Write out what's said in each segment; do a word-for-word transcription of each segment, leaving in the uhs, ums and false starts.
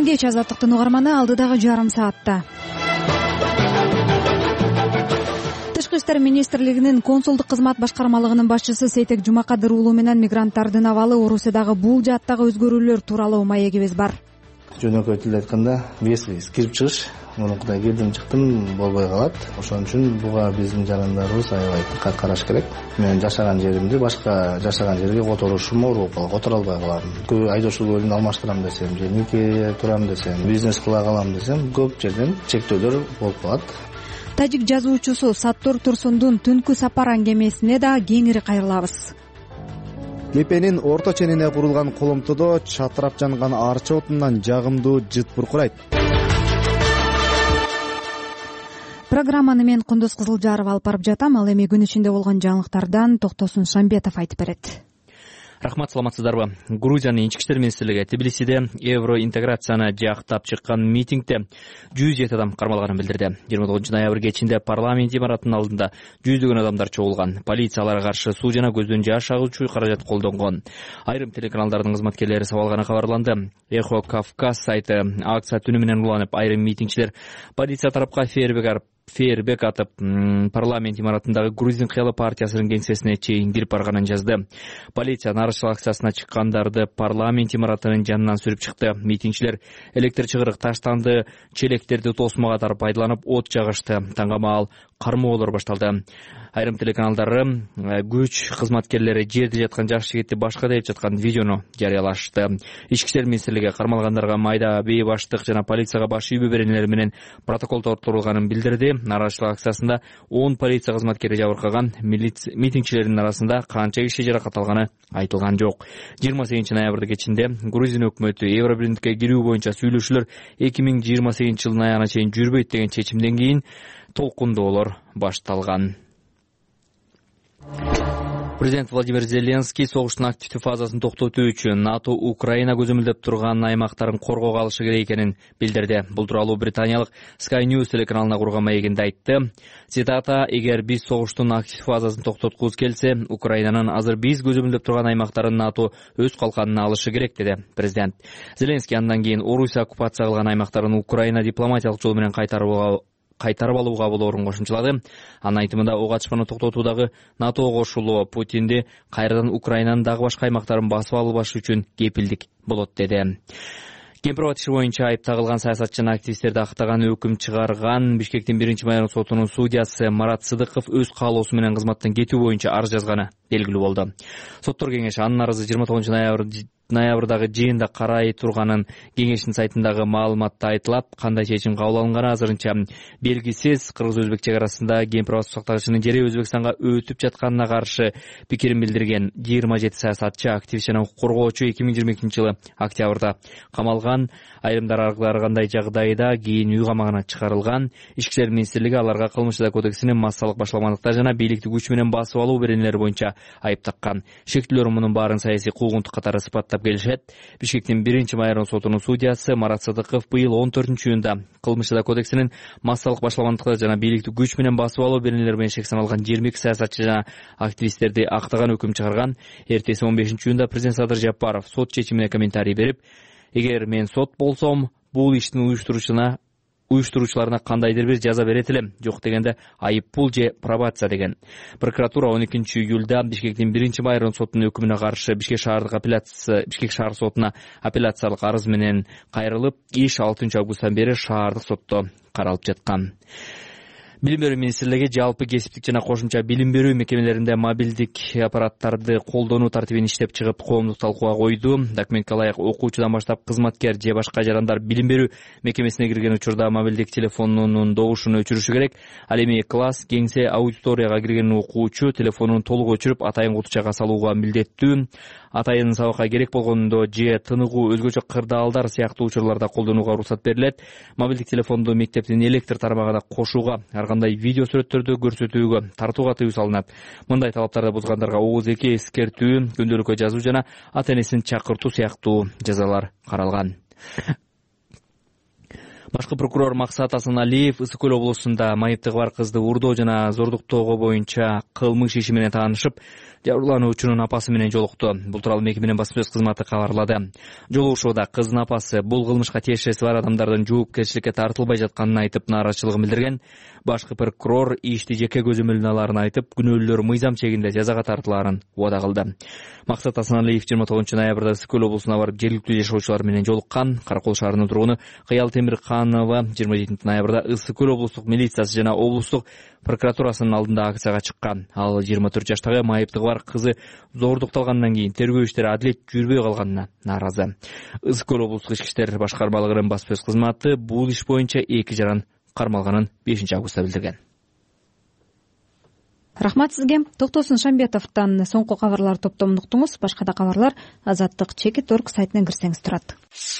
кутман кеч Азаттыктын угарманы, алдыдагы жарым саатта. Тышкы иштер министрлигинин консулдук кызмат башкармалыгынын башчысы Сейтек Жумакадыр уулу менен мигранттардын абалы Орусиядагы бул жааттагы өзгөрүүлөр тууралуу маегибиз бар. Жөнөкөй тилде айтканда, вес-вес кирип чыгыш, мурункудай кирдим чыктым болбой калат. Ошон үчүн буга биздин жарандарыбыз аябай диккат караш керек. Мен жашаган жеримди башка жашаган жерге которушум оор болуп калат, которо албай калам. Көп айдоочулук рөлүн алмаштырам десем, же нике турам десем, бизнес кыла калам десем, көп жерден чектөөлөр болуп калат. Тажик жазуучусу Саттор Турсундун түнкү сапар аңгемесине да кеңири кайрылабыз. Кепенин орто ченине курулган коломтодо чатырап жанган арча отунан жагымдуу жыт буркурайт. Программаны мен Кундуз Кызылжаров алып барып жатам. Ал эми күн ичинде болгон жаңылыктардан Токтосун Шамбетов айтып берет. Рахмат, саламатсыздарбы. Грузиянын ички иштер министрлиги Тбилисиде евроинтеграцияны жактап чыккан митингде жүз жети адам кармалганын билдирди. жыйырма тогузунчу ноябрь кечинде парламент имаратынын алдында жүздөгөн адамдар чогулган. Полиция аларга каршы суу жана көздөн жаш агуучу каражат колдонгон. Айрым телеканалдардын кызматкерлери сабалганы кабарланды. Эхо Кавказ сайты акция түнү менен уланып, айрым митингчилер полиция тарапка фейерверк фейербек атып, парламент имаратындагы Грузин кыялы партиясынын кеңсесине чейин кирип барганын жазды. Полиция нарушчулук акциясына чыккандарды парламент имаратынын жанынан сүрүп чыкты. Митингчилер электр чыгырык таштанды, челектерди тосмого катары пайдаланып от жагышты. Таңгамаал кармоолор башталды. Айрым телеканалдары күч кызматкерлери жерде жаткан жаш жигитти башка деп жаткан видеону жарыялашты. Ички иштер министрлиги кармалгандарга майда бей баштык жана полицияга баш ийүү беренелер менен протокол толтурулганын билдирди. Нарушчулук акциясында он полиция кызматкери жабыркаган, митингчилердин арасында канча киши жаракат алганы айтылган жок. жыйырма сегизинчи ноябрь кечинде Грузия өкмөтү Евробирликке кирүү боюнча сүйлөшүүлөр эки миң жыйырма сегизинчи жылдын аягына чейин жүрбөйт деген чечимден кийин толкундоолор башталган. Президент Владимир Зеленский согуштун активдүү фазасын токтотуу үчүн НАТО Украина көзөмөлдөп турган аймактарын коргоого алышы керек экенин билдирди. Бул тууралуу британиялык Sky News телеканалына курган маегинде айтты. Цитата: "Эгер биз согуштун активдүү фазасын токтоткубуз келсе, Украинанын азыр биз көзөмөлдөп турган аймактарын НАТО өз калканына алышы керек", деди президент. Зеленский андан кийин Орусия оккупация кылган аймактарын Украина дипломатиялык жол менен кайтарууга кайтарып алууга болоорун кошумчалады. Анын айтымында ок атышманы токтотуудагы НАТОго кошулуу Путинди кайрадан Украинанын дагы башка аймактарын басып албашы үчүн кепилдик болот, деди. Кемпирова иши боюнча айып тагылган саясатчыны активисттерди актаган өкүм чыгарган Бишкектин биринчи майор сотунун судьясы Марат Сыдыков өз каалоосу менен кызматтан кетүү боюнча арыз жазганы белгилүү болду. Соттор кеңеши анын арызы жыйырма тогузунчу ноябрь ноябрдагы жыйында карай турганын кеңештин сайтындагы маалыматта айтылат. Кандай чечим кабыл алынганы азырынча белгисиз. Кыргыз-өзбек чек арасында кемпирова сактагычынын жери Өзбекстанга өтүп жатканына каршы пикирин билдирген жыйырма жети саясатчы, активист жана укук коргоочу эки миң жыйырма экинчи жылы октябрда камалган. Айрымдар ар кандай жагдайда кийин үй камагына чыгарылган. Ички иштер министрлиги аларга кылмыш кодексинин массалык башаламандыктар жана бийликти күч менен басып алуу беренелери боюнча айып таккан. Шектүүлөр мунун баарын саясий куугунтук катары сыпаттап келишет. Бишкектин биринчи майор сотунун судьясы Марат Сыдыков быйыл он төртүнчү июнда кылмыш кодексинин массалык башаламандыктар жана бийликти күч менен басып алуу беренелери менен шек саналган жыйырма эки саясатчы жана активисттерди актаган өкүм чыгарган. Эртеси он бешинчи июнда президент Садыр Жапаров сот чечимине комментарий берип, "Эгер мен сот болсом, бул иштин уюштуруучуна уюштуруучуларына кандайдыр бир жаза берет элем, жок дегенде айыппул же пробация" деген. Прокуратура он экинчи июлда Бишкектин биринчи майор сотунун өкүмүнө каршы Бишкек шаардык апелляция Бишкек шаар сотуна апелляциялык арыз менен кайрылып, иш алтынчы августтан бери шаардык сотто каралып жаткан. Билим берүү министрлиги жалпы кесиптик жана кошумча билим берүү мекемелеринде мобилдик аппараттарды колдонуу тартибин иштеп чыгып, коомдук талкууга койду. Документке ылайык окуучудан баштап кызматкер же башка жарандар билим берүү мекемесине кирген учурда мобилдик телефонунун добушун өчүрүшү керек. Ал эми класс, кеңсе, аудиторияга кирген окуучу телефонун толук өчүрүп, атайын кутучага салууга милдеттүү. Атайын сабакка керек болгондо же тыныгуу, өзгөчө кырдаалдар сыяктуу учурларда колдонууга уруксат берилет. Мобилдик телефонду мектептин электр тармагына кошууга, ар кандай видео сүрөттөрдү көрсөтүүгө тартууга тыюу салынат. Мындай талаптарды бузгандарга ооз эки эскертүү, күндөлүккө жазуу жана ата-энесин чакыртуу сыяктуу жазалар каралган. Башкы прокурор Максат Асаналиев Ысык Көл облусунда майыптыгы бар кызды уурдоо жана зордуктоого боюнча кылмыш иши менен таанышып, жабырлануучунун апасы менен жолукту. Бул тууралуу мекеменин басма сөз кызматы кабарлады. Жолугушууда кыздын апасы бул кылмышка тиешеси бар адамдардын жоопкерчиликке тартылбай жатканын айтып, нааразычылыгын билдирген. Башкы прокурор ишти жеке көзөмөлүнө алаарын айтып, күнөөлүүлөр мыйзам чегинде жазага тартылаарын убада кылды. Максат Асаналиев жыйырма тогузунчу ноябрда Ысык Көл облусуна барып жергиликтүү жашоочулар менен жолуккан. Каракол шаарынын тургуну Кыял Темирканова жыйырма жетинчи ноябрда Ысык Көл облустук милициясы жана облустук прокуратурасынын алдында акцияга чыккан. Ал жыйырма төрт жаштагы майыптыгы бар кызы зордукталгандан кийин тергөө иштери адилет жүрбөй калганына нааразы. Ысык Көл облустук ички иштер башкармалыгынын басма сөз кызматы бул иш боюнча эки жаран кармалганын бешинчи августта билдирген. Рахмат сизге. Токтосун Шамбетовдон соңку кабарлар топтомун уктуңуз. Башка да кабарлар Азаттык чекит точка орг сайтына кирсеңиз турат.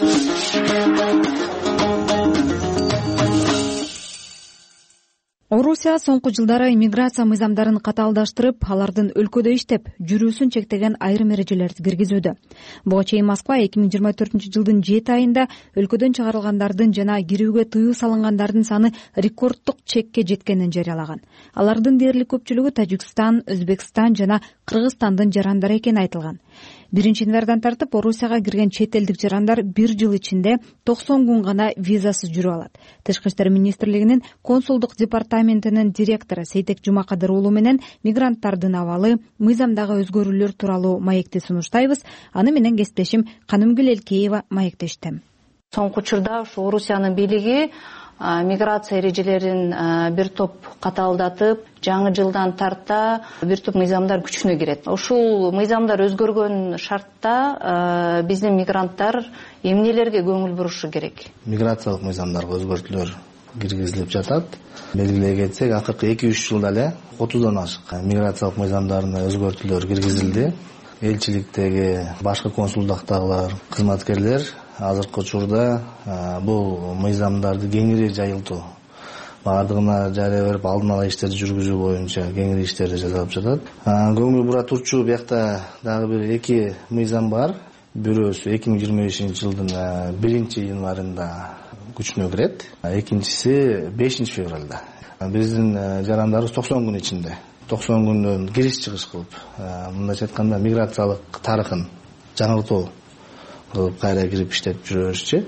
Орусия соңку жылдары иммиграция мыйзамдарын катаалдаштырып, алардын өлкөдө иштеп, жүрүүсүн чектеген айрым эрежелерди киргизүүдө. Буга чейин Москва эки миң жыйырма төртүнчү жылдын жети айында өлкөдөн чыгарылгандардын жана кирүүгө тыюу салынгандардын саны рекорддук чекке жеткенин жарыялаган. Алардын дээрлик көпчүлүгү Тажикстан, Өзбекстан жана Кыргызстандын жарандары экени айтылган. биринчи январдан тартып Орусияга кирген чет элдик жарандар бир жыл ичинде токсон күн гана визасыз жүрүп алат. Тышкы иштер министрлигинин консулдук департаментинин директору Сейтек Жумакадыр уулу менен мигранттардын абалы, мыйзамдагы өзгөрүүлөр тууралуу маекти сунуштайбыз. Аны менен кесиптешим Канымгүл Элкеева маектешти. Соңку учурда ушу Орусиянын бийлиги миграция эрежелерин бир топ катаалдатып, жаңы жылдан тарта бир топ мыйзамдар күчүнө кирет. Ушул мыйзамдар өзгөргөн шартта биздин мигранттар эмнелерге көңүл бурушу керек? Миграциялык мыйзамдарга өзгөртүүлөр киргизилип жатат. Белгилей кетсек, акыркы эки үч жылда эле отуздан ашык миграциялык мыйзамдарына өзгөртүүлөр киргизилди. Элчиликтеги башкы консулдуктагылар, кызматкерлер азыркы учурда бул мыйзамдарды кеңири жайылтуу, баардыгына жарыя берип алдын ала иштерди жүргүзүү боюнча кеңири иштерди жасалып жатат. Көңүл бура турчу биякта дагы бир эки мыйзам бар. Бирөөсү эки миң жыйырма бешинчи жылдын биринчи январында күчүнө кирет, экинчиси бешинчи февралда. Биздин жарандарыбыз токсон күн ичинде токсон күндөн кириш чыгыш кылып, мындайча айтканда миграциялык тарыхын жаңыртуу кылып кайра кирип иштеп жүрөбүзчү.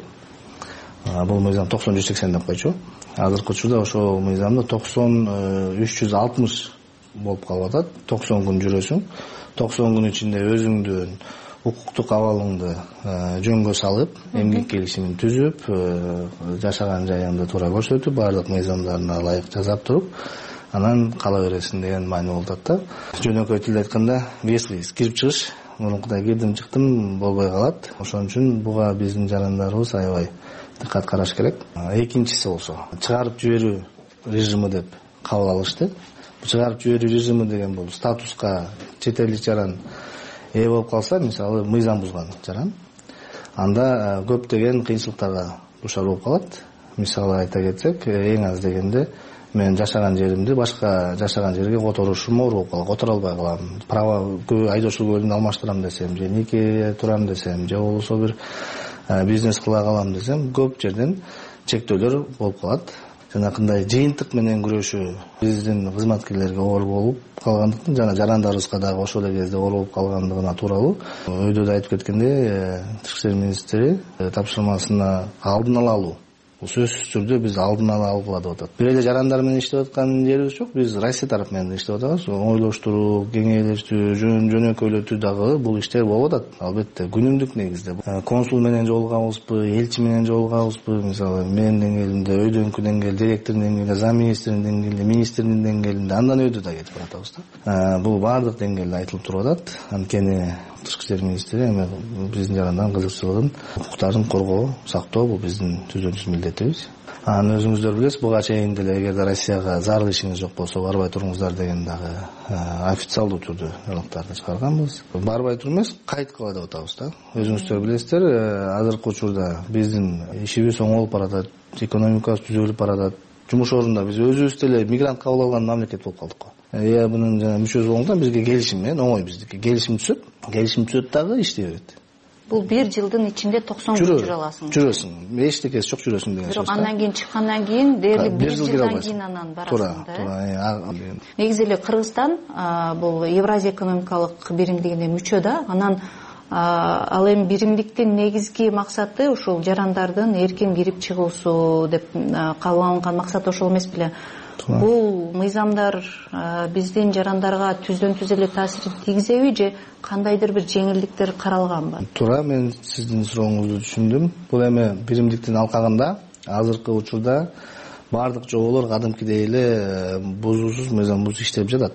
Бул мыйзам токсон жүз сексен деп койчу. Азыркы учурда ошол мыйзамда токсон үч жүз алтымыш болуп калып атат. токсон күн жүрөсүң, токсон күн ичинде өзүңдүн укуктук абалыңды жөнгө салып, эмгек келишимин түзүп, жашаган жайыңды туура көрсөтүп, баардык мыйзамдарына ылайык жасап туруп, анан кала бересиң деген маани болуп атат да. Жөнөкөй тилде айтканда, вес-вес кирип чыгыш, мурункудай кирдим чыктым болбой калат. Ошон үчүн буга биздин жарандарыбыз аябай диккат караш керек. Экинчиси болсо, чыгарып жиберүү режими деп кабыл алышты. Чыгарып жиберүү режими деген бул статуска чет элдик жаран ээ болуп калса, мисалы мыйзам бузган жаран, анда көптөгөн кыйынчылыктарга душар болуп калат. Мисалы айта кетсек, эң аз дегенде мен жашаган жеримди башка жашаган жерге которушум оор болуп калат, которо албай калам. Права айдоочулук көлүмдү алмаштырам десем, же нике турам десем, же болбосо бир бизнес кыла калам десем, көп жерден чектөөлөр болуп калат. Жанакындай жыйынтык менен күрөшүү биздин кызматкерлерге оор болуп калгандыктан, жана жарандарыбызга дагы ошол эле кезде оор болуп калгандыгына тууралуу өйдө да айтып кеткендей, Тышкы иштер министри тапшырмасына алдын ала алуу. Бул сөзсүз түрдө биз алдын ала алгыла деп атат. Бир эле жарандар менен иштеп аткан жерибиз жок. Биз Россия тарап менен иштеп атабыз. Ойлоштуруу, кеңейлештүү, жөнөкөйлөтүү дагы бул иштер болуп атат. Албетте күнүмдүк негизде. Консул менен жолугабызбы, элчи менен жолугабызбы, мисалы мен деңгээлинде, өйдөнкү деңгээл, директордун деңгээлинде, зам министринин деңгээлинде, министрдин деңгээлинде, андан өйдө да кетип баратабыз да. Бул баардык деңгээлде айтылып туруп атат. Анткени Тышкы иштер министри эми биздин жарандардын кызыкчылыгын, укуктарын коргоо, сактоо бул биздин түзүлүш милдетибиз. Аны өзүңүздөр билесиз, буга чейин деле эгерде Россияга зарыл ишиңиз жок болсо барбай туруңуздар деген дагы официалдуу түрдө ылыктарды чыгарганбыз. Барбай туруп эмес, кайткыла деп атабыз да. Өзүңүздөр билесиздер, азыркы учурда биздин ишибиз оңолуп баратат, экономикабыз түзөлүп баратат. Жумуш орунда биз өзүбүз деле мигрант кабыл алган мамлекет болуп калдык го. Я бунун жана мүчөсү болгондон бизге келишим менен оңой, биздики келишим түзөт, келишим түзөт дагы иштей берет. Бул бир жылдын ичинде токсон күн жүрө аласың. Жүрөсүң, эчтекеси жок, жүрөсүң деген сөз. Бирок андан кийин чыккандан кийин дээрлик бир жылдан кийин анан барасың да. Негизи эле Кыргызстан бул Евразия экономикалык биримдигине мүчө да. Анан ал эми биримдиктин негизги максаты ушул жарандардын эркин кирип чыгуусу деп кабыл алынган максат ошол эмес беле? Бул мыйзамдар биздин жарандарга түздөн түз эле таасир тийгизеби же кандайдыр бир жеңилдиктер каралганбы? Туура, мен сиздин сурооңузду түшүндүм. Бул эми биримдиктин алкагында азыркы учурда баардык жоболор кадимкидей эле бузуусуз, мыйзамсыз иштеп жатат.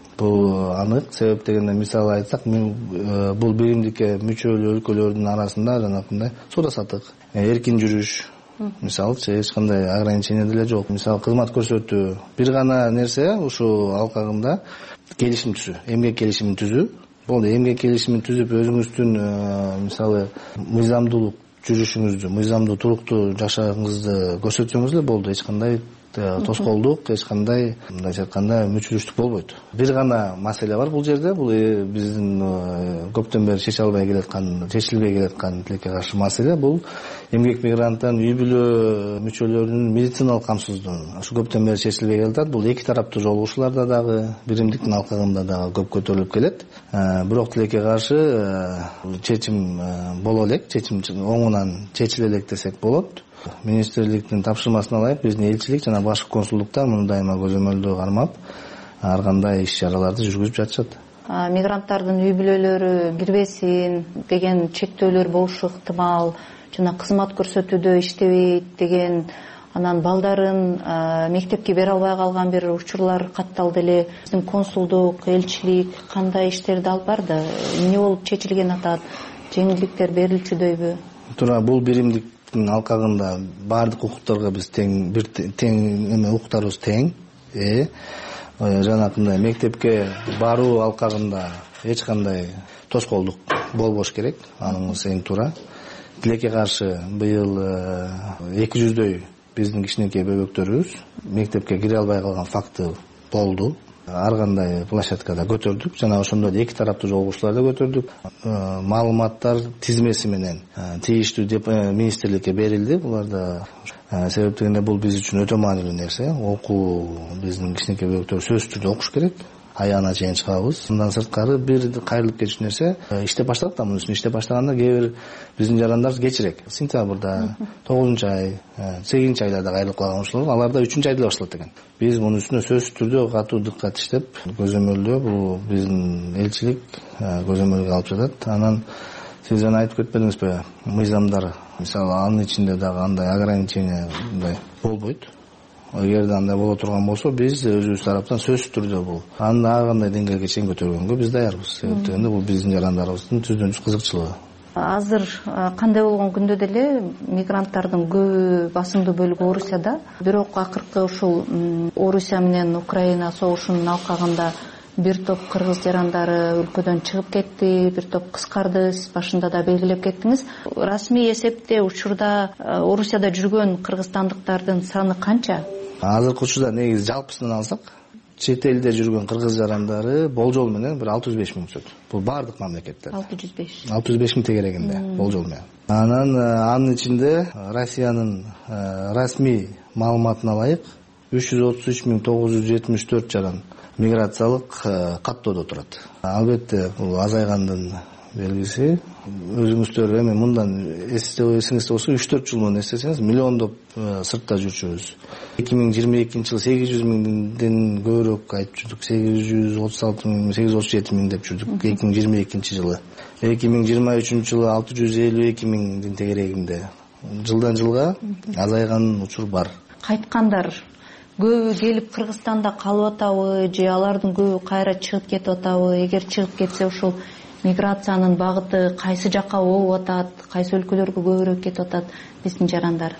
Бул анык. Себеп дегенде мисалы айтсак, бул биримдикке мүчөлүү өлкөлөрдүн арасында жанакындай соода саттык, эркин жүрүш, мисалы эч кандай ограничение деле жок. Мисалы кызмат көрсөтүү, бир гана нерсе ушул алкагында келишим түзүү, эмгек келишимин түзүү. Болду, эмгек келишимин түзүп өзүңүздүн мисалы мыйзамдуулук жүрүшүңүздү, мыйзамдуу туруктуу жашооңузду көрсөтсөңүз эле болду. Эч кандай тоскоолдук, эч кандай мындайча айтканда мүчүлүштүк болбойт. Бир гана маселе бар бул жерде. Бул биздин көптөн бери чече албай келаткан, чечилбей келаткан тилекке каршы маселе. Бул эмгек мигранттын үй бүлө мүчөлөрүнүн медициналык камсыздыгы. Ушу көптөн бери чечилбей келатат. Бул эки тараптуу жолугушууларда дагы, биримдиктин алкагында дагы көп көтөрүлүп келет. Бирок тилекке каршы чечим боло элек, чечим оңунан чечиле элек десек болот. Министрликтин тапшырмасына ылайык биздин элчилик жана башкы консулдуктар муну дайыма көзөмөлдөө кармап, ар кандай иш-чараларды жүргүзүп жатышат. Мигранттардын үй бүлөлөрү кирбесин деген чектөөлөр болушу ыктымал, жана кызмат көрсөтүүдө иштебейт деген, анан балдарын мектепке бере албай калган бир учурлар катталды эле. Биздин консулдук, элчилик кандай иштерди алып барды? Эмне болуп чечилген атат? Жеңилдиктер берилчүдөйбү? Туура, бул биримдик алкагында баардык укуктарга биз тең, бир тең эме укуктарыбыз тең. Э жанакындай мектепке баруу алкагында эч кандай тоскоолдук болбош керек. Аныңыз эң туура. Тилекке каршы быйыл эки жүздөй биздин кичинекей бөбөктөрүбүз мектепке кире албай калган факты болду. Ар кандай площадкада көтөрдүк, жана ошондо эки тараптуу жолугушууларда көтөрдүк. Маалыматтар тизмеси менен тийиштүү министрликке берилди. Буларда себеп дегенде бул биз үчүн өтө маанилүү нерсе. Окуу биздин кичинекей бөбөктөр сөзсүз түрдө окуш керек. Аягына чейин чыгабыз. Мындан сырткары бир кайрылып кетиш нерсе иштеп баштадык да, мунун үстүнө иштеп баштаганда кээ бир биздин жарандар кечирээк. Сентябрда, тогузунчу ай, сегизинчи айларда кайрылып калган ушулар, аларда үчүнчү айда башталат экен. Биз мунун үстүнө сөзсүз түрдө катуу дыккат иштеп, көзөмөлдөө бул биздин элчилик көзөмөлгө алып жатат. Анан сиз жана айтып кетпедиңизби, мыйзамдар, мисалы анын ичинде дагы андай ограничение мындай болбойт. Эгерде андай боло турган болсо, биз өзүбүз тараптан сөзсүз түрдө бул аны ар кандай деңгээлге чейин көтөргөнгө биз даярбыз. Себеп дегенде бул биздин жарандарыбыздын түздөн түз кызыкчылыгы. Азыр кандай болгон күндө деле мигранттардын көбү, басымдуу бөлүгү Орусияда. Бирок акыркы ушул Орусия менен Украина согушунун алкагында бир топ кыргыз жарандары өлкөдөн чыгып кетти, бир топ кыскарды. Сиз башында да белгилеп кеттиңиз. Расмий эсепте учурда Орусияда жүргөн кыргызстандыктардын саны канча? Азыркы учурда негизи жалпысынан алсак, чет элде жүргөн кыргыз жарандары болжол менен бир алты жүз беш миң өтөт. Бул баардык мамлекеттерде. алты жүз беш. алты жүз беш миң тегерегинде болжол менен. Анан анын ичинде Россиянын расмий маалыматына ылайык үч жүз отуз үч миң тогуз жүз жетимиш төрт жаран миграциялык каттоодо турат. Албетте бул азайгандын белгиси. Өзүңүздөр эми мындан эсиңизде болсо үч төрт жыл муну эстесеңиз, миллиондоп сыртта жүрчүбүз. эки миң жыйырма экинчи жылы сегиз жүз миңден көбүрөөк айтып жүрдүк. сегиз жүз отуз алты миң, сегиз жүз отуз жети миң деп жүрдүк эки миң жыйырма экинчи жылы. эки миң жыйырма үчүнчү жылы алты жүз элүү эки миңдин тегерегинде. Жылдан жылга азайган учур бар. Кайткандар көбү келип Кыргызстанда калып атабы же алардын көбү кайра чыгып кетип атабы? Эгер чыгып кетсе, ушул миграциянын багыты кайсы жакка болуп атат, кайсы өлкөлөргө көбүрөөк кетип атат биздин жарандар?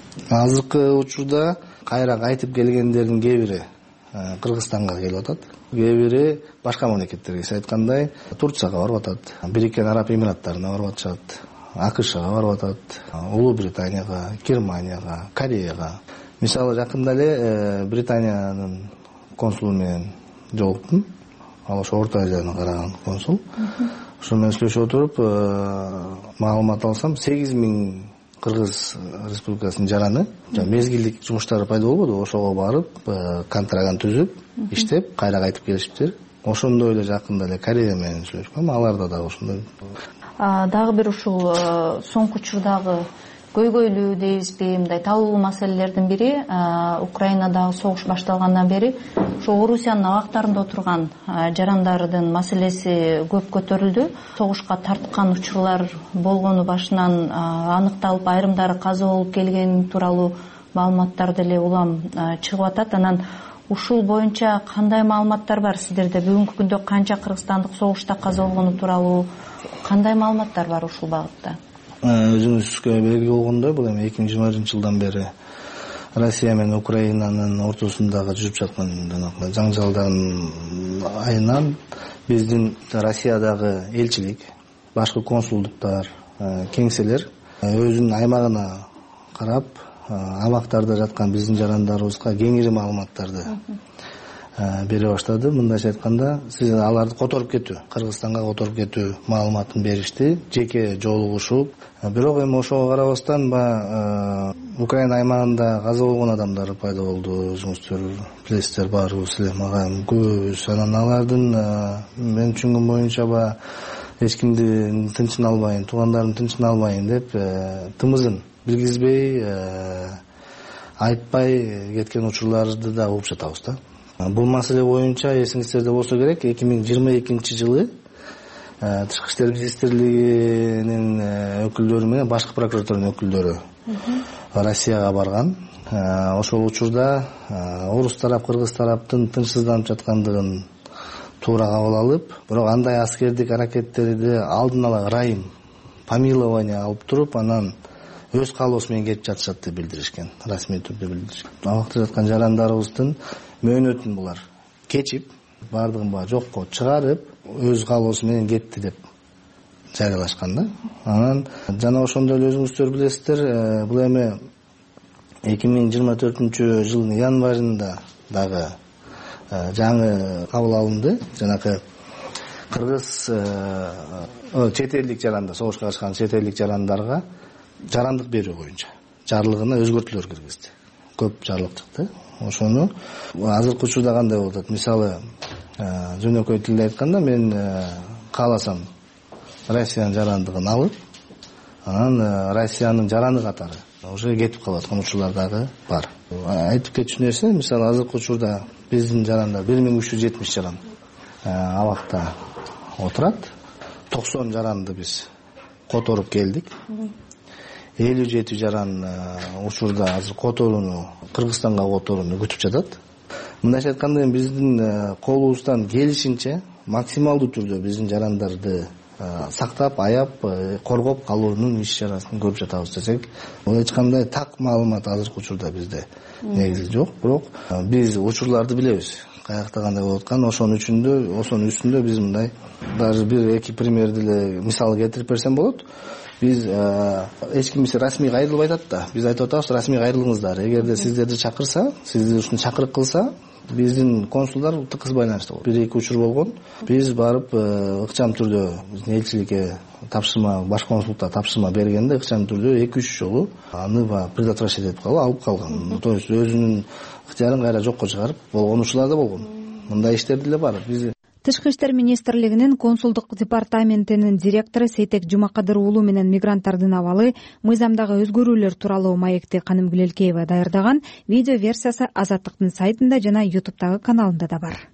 Азыркы учурда кайра кайтып келгендердин кээ бири Кыргызстанга келип атат, кээ бири башка мамлекеттерге, сиз айткандай Турцияга барып атат, Бириккен Араб Эмираттарына барып атышат, АКШга барып атат, Улуу Британияга, Германияга, Кореяга. Мисалы жакында эле Британиянын консулу менен жолуктум. ал ошо Орто Азияны караган консул. Ошо менен сүйлөшүп отуруп маалымат алсам, сегиз миң Кыргыз Республикасынын жараны мезгилдик жумуштары пайда болбоду, ошого барып контраган түзүп иштеп кайра кайтып келишиптир. Ошондой эле жакында эле Корея менен сүйлөшкөм, аларда дагы ошондой. Дагы бир ушул соңку учурдагы көйгөйлүү дейбизби, мындай талуулуу маселелердин бири Украинадагы согуш башталгандан бери ошо Орусиянын абактарында отурган жарандардын маселеси көп көтөрүлдү. Согушка тарткан учурлар болгону башынан аныкталып, айрымдары каза болуп келгени тууралуу маалыматтар деле улам чыгып атат. Анан ушул боюнча кандай маалыматтар бар сиздерде? Бүгүнкү күндө канча кыргызстандык согушта каза болгону тууралуу кандай маалыматтар бар ушул багытта? Өзүңүзгө белгилүү болгондой, бул эми эки миң жыйырма биринчи жылдан бери Россия менен Украинанын ортосундагы жүрүп жаткан жаңжалдын айынан биздин Россиядагы элчилик, башкы консулдуктар, кеңселер өзүнүн аймагына карап, абактарда жаткан биздин жарандарыбызга кеңири маалыматтарды бере баштады. Мындайча айтканда, сиз аларды которуп кетүү, Кыргызстанга которуп кетүү маалыматын беришти, жеке жолугушуп. Бирок эми ошого карабастан Украина аймагында каза болгон адамдар пайда болду. Өзүңүздөр билесиздер, баарыбыз эле мага көбүбүз. Анан алардын мен түшүнгөн боюнча ба эч кимдин тынчын албайын, туугандардын тынчын албайын деп тымызын билгизбей, айтпай кеткен учурларды да угуп жатабыз да. Бул маселе боюнча эсиңиздерде болсо керек, эки миң жыйырма экинчи жылы Тышкы иштер министрлигинин өкүлдөрү менен башкы прокуратуранын өкүлдөрү Россияга барган. Ошол учурда орус тарап, кыргыз тараптын тынчсызданып жаткандыгын туура кабыл алып, бирок андай аскердик аракеттерди алдын ала ырайым, помилование алып туруп, анан өз каалоосу менен кетип жатышат деп билдиришкен, расмий түрдө билдиришкен. Абакта жаткан жарандарыбыздын мөөнөтүн булар кечип, бардыгын баа жокко чыгарып, өз каалоосу менен кетти деп жарыялашкан да. Анан жана ошондой эле өзүңүздөр билесиздер, бул эми эки миң жыйырма төртүнчү жылдын январында дагы жаңы кабыл алынды. Жанакы кыргыз чет элдик жарандар, согушка катышкан чет элдик жарандарга жарандык берүү боюнча жарлыгына өзгөртүүлөр киргизди. Көп жарлык чыкты. Ошону азыркы учурда кандай болуп атат? Мисалы, жөнөкөй тилде айтканда, мен кааласам Россиянын жарандыгын алып, анан Россиянын жараны катары уже кетип калып аткан учурлар дагы бар. Айтып кетчү нерсе, мисалы, азыркы учурда биздин жарандар бир миң үч жүз жетимиш жаран абакта отурат. токсон жаранды биз которуп келдик. элүү жети жаран учурда азыр которууну, Кыргызстанга которууну күтүп жатат. Мындайча айтканда, биздин колубуздан келишинче максималдуу түрдө биздин жарандарды сактап, аяп, коргоп калуунун иш чарасын көрүп жатабыз десек, бул эч кандай так маалымат азыркы учурда бизде негизи жок. Бирок биз учурларды билебиз. Каякта кандай болуп аткан, ошонун үчүндө, ошонун үстүндө биз мындай даже бир эки примерди эле мисал келтирип берсем болот. Биз эч ким расмий кайрылып айтат да. Биз айтып атабыз, расмий кайрылыңыздар. Эгерде сиздерди чакырса, сизди ушуну чакырык кылса, биздин консулдар тыкыз байланышта болот. Бир-эки учур болгон. Биз барып ыкчам түрдө биздин элчиликке тапшырма, баш консулдукта тапшырма бергенде ыкчам түрдө эки үч жолу аны ба предотвращать этип калып алып калган. То есть өзүнүн ыктыярын кайра жокко чыгарып болгон учурлар да болгон. Мындай иштер деле бар. Биз Тышкы иштер министрлигинин консулдук департаментинин директору Сейтек Жумакадыр уулу менен мигранттардын абалы, мыйзамдагы өзгөрүүлөр тууралуу маекти Каным Гүлелкеева даярдаган видео версиясы Азаттыктын сайтында жана ютубтагы каналында да бар.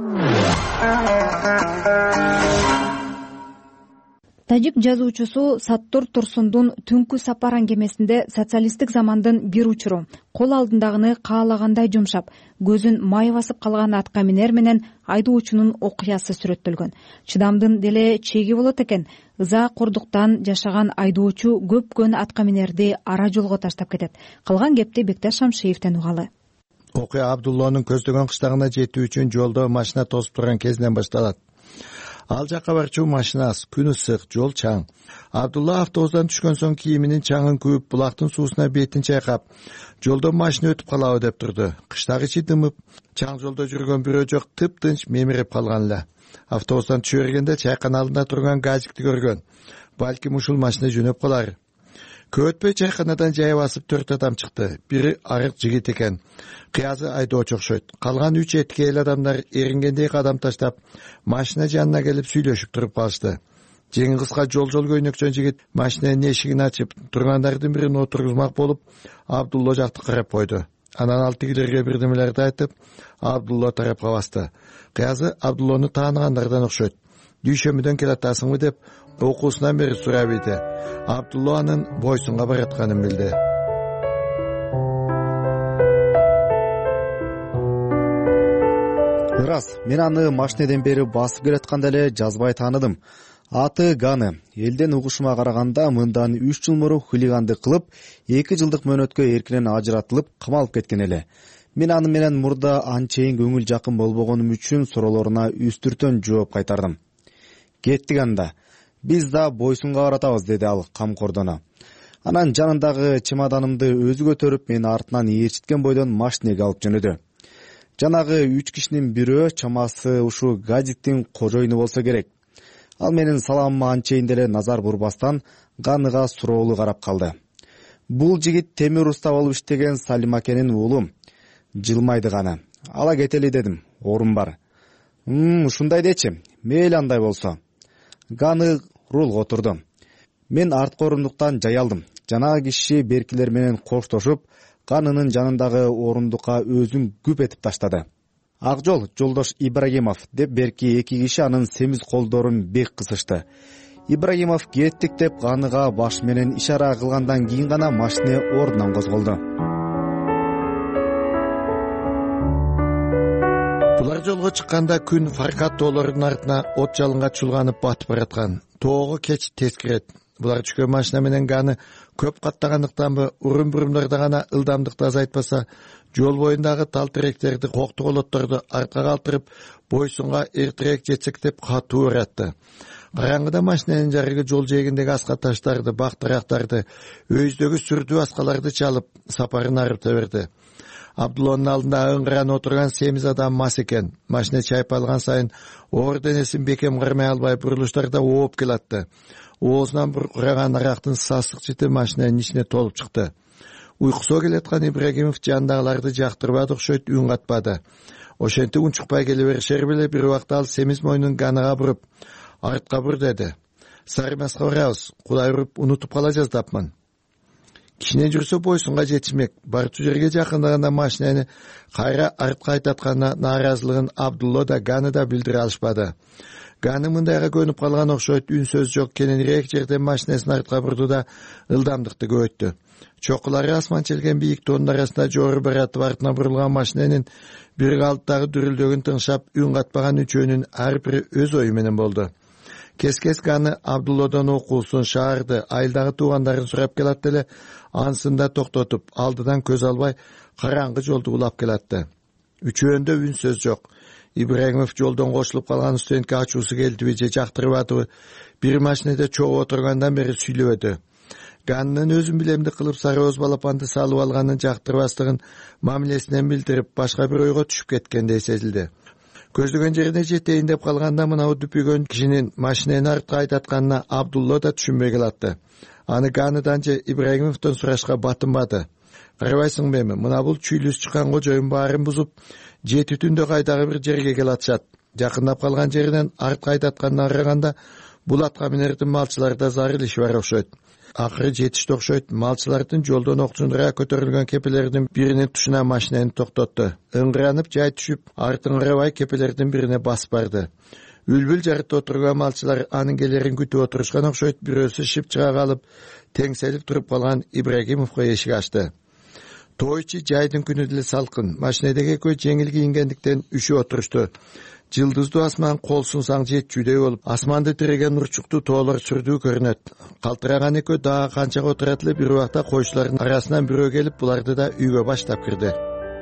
Тажик жазуучусу Саттор Турсундун Түнкү сапар аңгемесинде социалисттик замандын бир учуру кол алдындагыны каалагандай жумшап, көзүн май басып калган атка минер менен айдоочунун окуясы сүрөттөлгөн. Чыдамдын деле чеги болот экен. Ыза курдуктан жашаган айдоочу көпкөн атка минерди ара жолго таштап кетет. Калган кепти Бекташ Шамшиевден угалы. Окуя Абдуллонун көздөгөн кыштагына жетүү үчүн жолдо машина тосуп турган кезинен башталат. Ал жакка барчу машина аз, күн ысык, жол чаң. Абдулла автобустан түшкөн соң кийиминин чаңын күйүп, булактын суусуна бетин чайкап, жолдон машина өтүп калабы деп турду. Кыштак ичи дымып, чаң жолдо жүргөн бирөө жок, тыптынч мемирип калган эле. Автобустан түшө бергенде чайкана алдында турган газикти көргөн. Балким ушул машина жөнөп калар. Көп өтпөй чайканадан жай басып төрт адам чыкты. Бири арык жигит экен. Кыязы айдоочу окшойт. Калган үч этки эл адамдар эрингендей кадам таштап, машина жанына келип сүйлөшүп туруп калышты. Жеңи кыска жол-жол көйнөкчөн жигит машинанын эшигин ачып, тургандардын бирин отургузмак болуп, Абдулла жакты карап койду. Анан ал тигилерге бирдемелерди айтып, Абдулла тарапка басты. Кыязы Абдулланы тааныгандардан окшойт. Дүйшөмүдөн келатасыңбы деп окуусунан бери сурап ийди. Абдулла анын Бойсунга баратканын билди. Ырас, мен аны машинеден бери басып келатканда эле жазбай тааныдым. Аты Ганы. Элден угушума караганда мындан үч жыл мурун хулигандык кылып, эки жылдык мөөнөткө эркинен ажыратылып, камалып кеткен эле. Мен аны менен мурда анчейин көңүл жакын болбогонум үчүн суроолоруна үстүртөн жооп кайтардым. Кеттик анда. Биз да Бойсунга баратабыз, деди ал камкордоно. Анан жанындагы чемоданымды өзү көтөрүп, мени артынан ээрчиткен бойдон машинеге алып жөнөдү. Жанагы үч кишинин бирөө чамасы ушу газиктин кожоюну болсо керек. Ал менин саламыма анчейин деле назар бурбастан Ганыга суроолуу карап калды. Бул жигит темир уста болуп иштеген Салим акенин уулу. Жылмайды Ганы. Ала кетели дедим. Орун бар. Мм, ушундай дечи. Мейли андай болсо. Ганы рулга отурду. Мен арткы орундуктан жай алдым. Жанагы киши беркилер менен коштошуп, Ганынын жанындагы орундукка өзүн күп этип таштады. Ак жол, жолдош Ибрагимов деп берки эки киши анын семиз колдорун бек кысышты. Ибрагимов кеттик деп Ганыга баш менен ишара кылгандан кийин гана машина ордунан козголду. Булар жолго чыкканда күн Фаркат тоолорунун артына от жалынга чулганып батып бараткан. Тоого кеч тез кирет. Булар түшкөн машина менен Ганы көп каттагандыктанбы, урун-бурумдарда гана ылдамдыкты азайтпаса, жол боюндагы тал теректерди, кокту колотторду артка калтырып, Бойсунга эртерээк жетсек деп катуу уратты. Караңгыда машинанын жарыгы жол жээгиндеги аска таштарды, бактырактарды, өйүздөгү сүрдүү аскаларды чалып, сапарын арыта берди. Абдулланын алдында ыңгыран отурган семиз адам мас экен. Машина чайып алган сайын оор денесин бекем кармай албай бурулуштарда ооп келатты. Оозунан буркураган арактын сасык чити машинанын ичине толуп чыкты. Уйкусу келаткан Ибрагимов жандагыларды жактырбады окшойт, үн катпады. Ошентип унчукпай келе беришер беле бир убакта ал семиз мойнун Ганыга буруп, артка бур деди. Сарымаска барабыз, Кудай уруп унутуп кала жаздапмын. Кичине жүрсө Бойсунга жетишмек. Барчу жерге жакындаганда машинаны кайра артка айтатканына нааразылыгын Абдулла да Ганы да билдире алышпады. Ганы мындайга көнүп калган окшойт, үн сөз жок, кененирээк жерден машинасын артка бурду да ылдамдыкты көбөйттү. Чокулары асман челген бийик тоонун арасында жогору баратып артына бурулган машинанын бир калыптагы дүрүлдөгүн тыңшап, үн катпаган үчөөнүн ар бири өз ою менен болду. Кес-кес Ганы Абдулладан окуусун, шаарды, айылдагы туугандарын сурап келатты эле, ансында токтотуп, алдыдан көз албай, караңгы жолду улап келатты. Үчөөндө үн сөз жок. Ибрагимов жолдон кошулуп калган студентке ачуусу келдиби же жактырбадыбы, бир машинеде чогуу отургандан бери сүйлөбөдү. Ганынын өзүн билемдик кылып сары өз балапанды салып алганын жактырбастыгын мамилесинен билдирип, башка бир ойго түшүп кеткендей сезилди. Көздөгөн жерине жетейин деп калганда мынау дүпүгөн кишинин машинаны артка айтатканына Абдулла да түшүнбөй калатты. Аны Ганыдан же Ибрагимовдон сурашка батынбады. Карабайсыңбы эми, мына бул чүйлүс чыккан кожоюн баарын бузуп, жети түндө кайдагы бир жерге келатышат. Жакындап калган жеринен артка айтатканына караганда, бул атка минердин малчыларда зарыл иши бар окшойт. Акыры жетишти окшойт, малчылардын жолдон окчундура көтөрүлгөн кепелердин биринин тушуна машинаны токтотту. Ыңгыранып жай түшүп, артын карабай кепелердин бирине басып барды. Үлбүл жарытта отурган малчылар анын келерин күтүп отурушкан окшойт, бирөөсү шип чыга калып, теңселип туруп калган Ибрагимовго эшик ачты. Тойчу жайдын күнү деле салкын, машинедеги экөө жеңил кийингендиктен үшүп отурушту. Жылдыздуу асман колсунсаң жетчүдөй болуп, асманды тиреген урчуктуу тоолор сүрдүү көрүнөт. Калтыраган экөө дагы канчага отурат эле, бир убакта койчулардын арасынан бирөө келип, буларды да үйгө баштап кирди.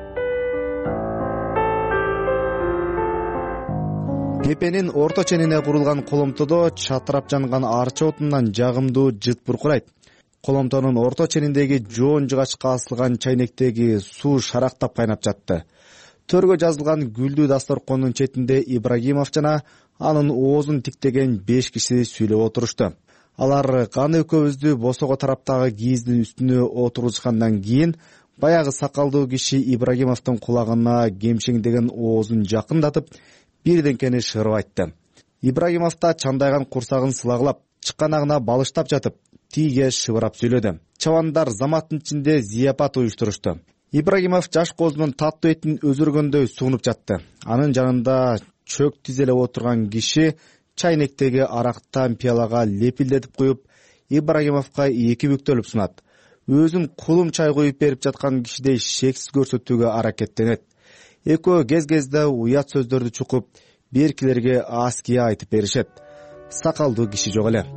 Кепенин орто ченине курулган коломтодо чатырап жанган арча отунан жагымдуу жыт буркурайт. Коломтонун орто чениндеги жоон жыгачка асылган чайнектеги суу шарактап кайнап жатты. төргө жазылган гүлдүү дасторкондун четинде Ибрагимов жана анын оозун тиктеген беш киши сүйлөп отурушту. Алар Ганы экөөбүздү босого тараптагы кийиздин үстүнө отургузгандан кийин баягы сакалдуу киши Ибрагимовдун кулагына кемшеңдеген оозун жакындатып, бирденкени шырып айтты. Ибрагимов да чандайган курсагын сылагылап, чыканагына балыштап жатып, тиге шыбырап сүйлөдү. Чабандар заматтын ичинде зияпат уюштурушту. Ибрагимов жаш коозунун таттуу этин өзүргөндөй суунуп жатты. Анын жанында чөк тизелеп отурган киши чайнектеги арактан пиалага лепилдетип куюп, Ибрагимовго эки бүктөлүп сунат. Өзүн кулум чай куюп берип жаткан кишидей шексиз көрсөтүүгө аракеттенет. Экөө кез-кезде уят сөздөрдү чукуп, беркилерге аския айтып беришет. Сакалдуу киши жок эле.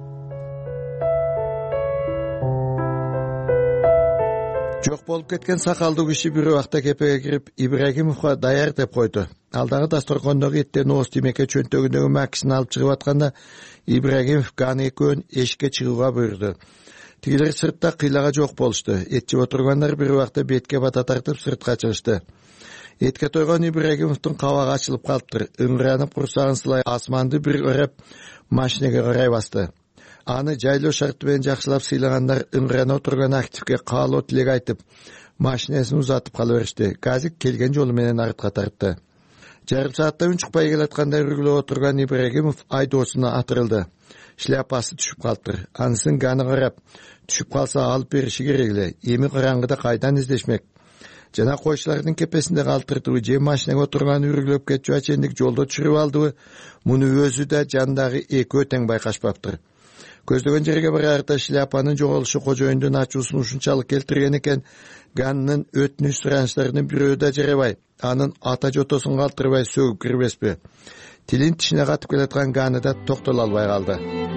Жок болуп кеткен сакалдуу киши бир убакта кепеге кирип, Ибрагимовго даяр деп койду. Алдагы дасторкондогу эттен ооз темеке чөнтөгүндөгү макисин алып чыгып атканда, Ибрагимов Ганы экөөн эшикке чыгууга буйруду. Тигилер сыртта кыйлага жок болушту. Эт жеп отургандар бир убакта бетке бата тартып сыртка чыгышты. Этке тойгон Ибрагимовдун кабагы ачылып калыптыр. Ыңыранып курсагын сылай асманды бир өрөп машинеге карай басты. Аны жайлоо шарты менен жакшылап сыйлагандар ыңырана отурган активге каалоо тилек айтып, машинесин узатып кала беришти. Газик келген жолу менен артка тартты. Жарым саатта үн чыкпай келаткандай үргүлөп отурган Ибрагимов айдоочуна атырылды. Шляпасы түшүп калыптыр. Анысын Ганы карап, түшүп калса алып бериши керек эле. Эми караңгыда кайдан издешмек? Жана койчулардын кепесинде калтырдыбы, же машинеге отурган үргүлөп кетчү ачендик жолдо түшүрүп алдыбы? Муну өзү да жандагы экөө тең байкашпаптыр. Көздөгөн жерге барарда шляпанын жоголушу кожоюндун ачуусун ушунчалык келтирген экен, Ганынын өтүнүч суранычтарынын бирөө да жарабай, анын ата жотосун калтырбай сөгүп кирбеспи? Тилин тишине катып келаткан Ганы да токтоло албай калды.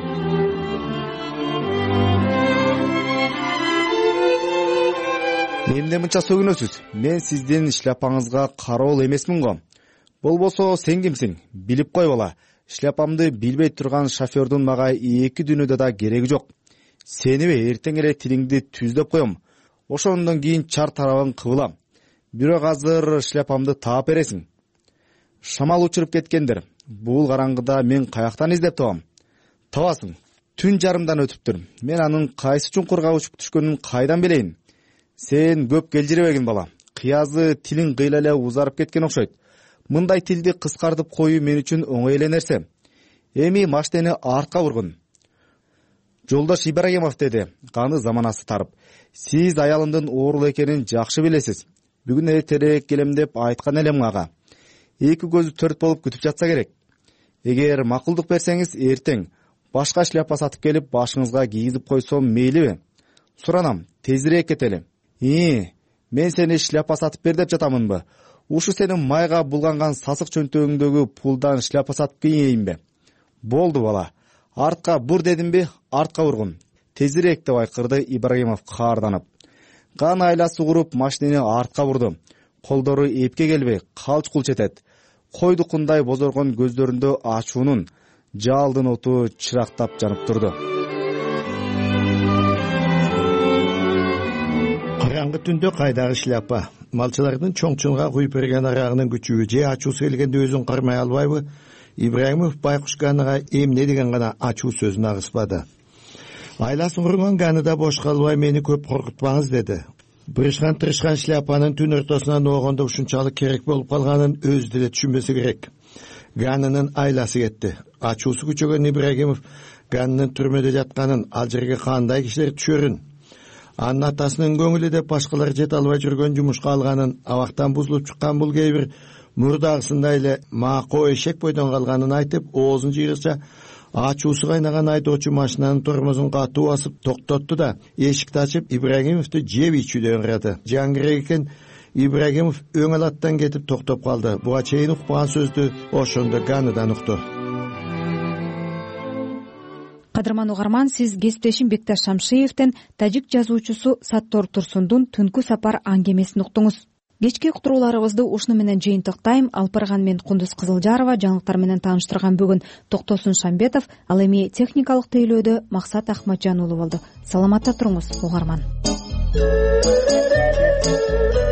Эмне мынча сөгүнөсүз? Мен сиздин шляпаңызга кароол эмесмин го. Болбосо сен кимсиң? Билип кой бала. Шляпамды билбей турган шофердун мага эки дүйнөдө да кереги жок. Сениби эртең эле тилиңди түздөп коем. Ошондон кийин чар тарабын кыбылам. Бирок азыр шляпамды таап бересиң. Шамал учуруп кеткендир. Бул караңгыда мен каяктан издеп табам? Табасың. Түн жарымдан өтүптүр. Мен анын кайсы чуңкурга учуп түшкөнүн кайдан билейин? Сен көп келжиребегин бала. Кыязы тилиң кыйла эле узарып кеткен окшойт. Мындай тилди кыскартып коюу мен үчүн оңой эле нерсе. Эми машинени артка бургун. Жолдош Ибрагимов, деди Ганы заманасы тарып. Сиз аялымдын оорулуу экенин жакшы билесиз. Бүгүн эртерээк келем деп айткан элем ага. Эки көзү төрт болуп күтүп жатса керек. Эгер макулдук берсеңиз, эртең башка шляпа сатып келип башыңызга кийгизип койсом мейлиби? Суранам, тезирээк кетели. И, мен сени шляпа сатып бер деп жатамынбы? Ушу сенин майга булганган сасык чөнтөгүңдөгү пулдан шляпа сатып кийейинби? Болду бала. Артка бур дедимби? Артка бургун. Тезирээк деп айкырды Ибрагимов каарданып. Ганы айласы куруп машинени артка бурду. Колдору эпке келбей, калч-кулч этет. Койдукундай бозоргон көздөрүндө ачуунун, жалдын оту чырактап жанып турду. Караңгы түндө кайдагы шляпа? Малчылардын чоңчунга куюп берген арагынын күчүбү же ачуусу келгенде өзүн кармай албайбы? Ибрагимов байкуш Ганыга эмне деген гана ачуу сөзүн агыспады. Айласын курган Ганы да бош калбай мени көп коркутпаңыз деди. Бырышкан-тырышкан шляпанын түн ортосунан оогондо ушунчалык керек болуп калганын өзү деле түшүнбөсө керек. Ганынын айласы кетти. Ачуусу күчөгөн Ибрагимов Ганынын түрмөдө жатканын, ал жерге кандай кишилер түшөрүн, анын атасынын көңүлү деп башкалар жете албай жүргөн жумушка алганын, абактан бузулуп чыккан бул кээ бир мурдагысындай эле мако эшек бойдон калганын айтып, оозун жыйгырча ачуусу кайнаган айдоочу машинанын тормозун катуу басып токтотту да эшикти ачып Ибрагимовду жеп ичүүдөн ырады. Жан керек экен, Ибрагимов өң алаттан кетип токтоп калды. Буга чейин укпаган сөздү ошондо Ганыдан укту. Кадырман угарман, сиз кесиптешим Бекташ Шамшиевден тажик жазуучусу Саттор Турсундун Түнкү сапар аңгемесин уктуңуз. Кечки уктурууларыбызды ушуну менен жыйынтыктайм. Алпырган мен Кундуз Кызылжарова жаңылыктар менен тааныштырган бүгүн Токтосун Шамбетов, ал эми техникалык тейлөөдө Максат Ахматжан уулу болду. Саламатта туруңуз угарман.